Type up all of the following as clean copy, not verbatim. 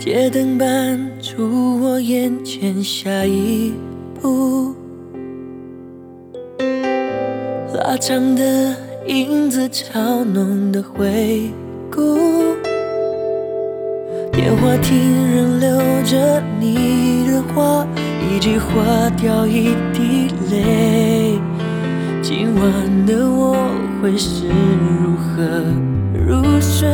街灯伴出我眼前下一步，拉长的影子，超浓的回顾。电话亭仍留着你的话，一句话掉一滴泪。今晚的我会是如何入睡？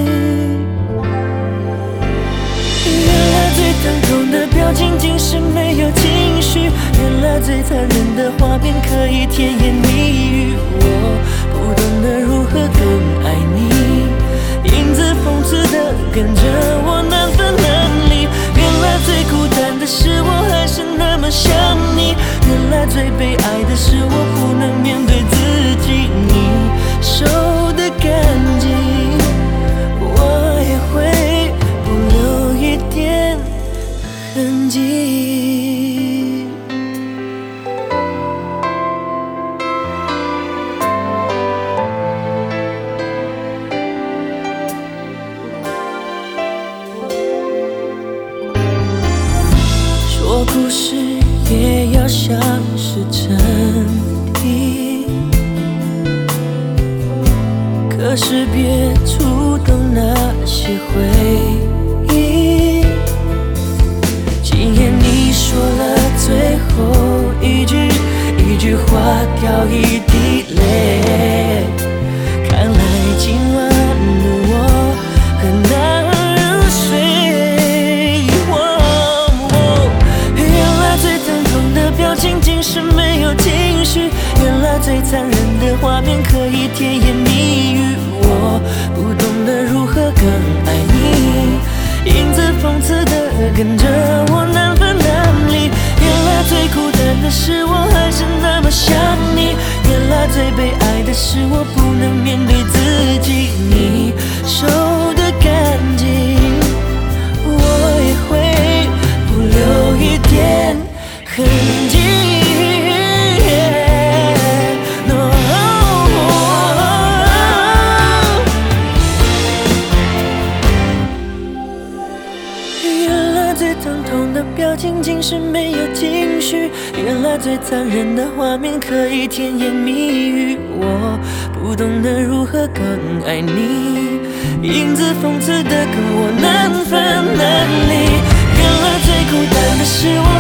原来最疼痛的表情竟是没有情绪，原来最残忍的画面可以甜言蜜语。我不懂得如何更爱你，影子讽刺的跟着我难分难离。原来最孤单的是我还是那么想你，原来最悲哀的是我不能面对自己。你手的干净，我也会不留一点痕迹。说故事也要像是真谛，可是别触动那些回忆。今夜你说了最后一句，一句话掉一滴泪。看来今晚的我很难入睡。原来最疼痛的表情竟是没有情绪，原来最残忍的画面可以甜言蜜语。我不懂得如何更爱你，影子讽刺的跟着我难分难离。原来最孤单的是我还是那么想你，原来最悲哀的是我不能面对自己。你手的干净，我也会不留一点痕迹。最疼痛的表情竟是没有情绪，原来最残忍的画面可以甜言蜜语。我不懂得如何更爱你，影子讽刺的跟我难分难离。原来最孤单的是我